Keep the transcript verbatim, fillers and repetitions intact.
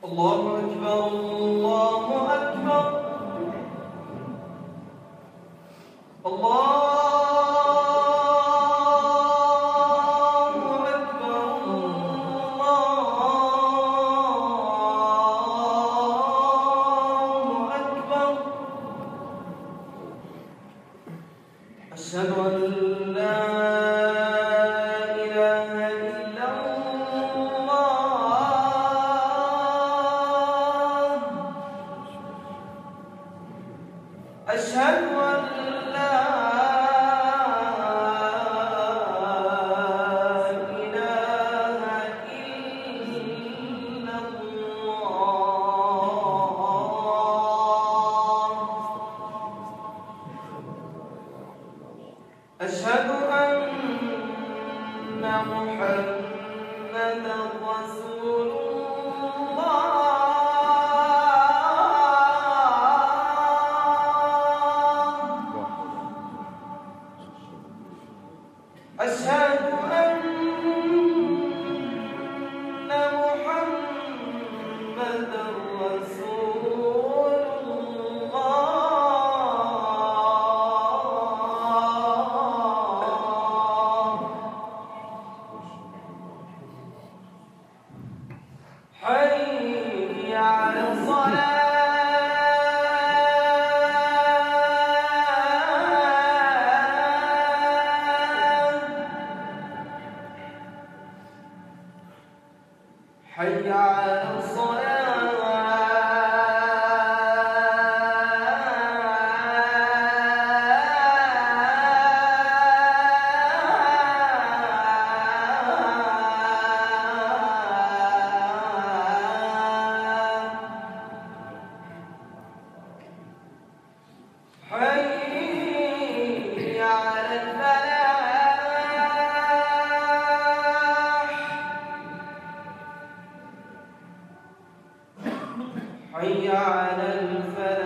الله أكبر الله أكبر الله أكبر الله أكبر أشهد أن لا أشهد أن لا إله إلا الله أشهد أن محمدا رسول الله أشهد أن محمدًا رسول الله حي على الصلاة حي على حي على الفلاح حي على الفلاح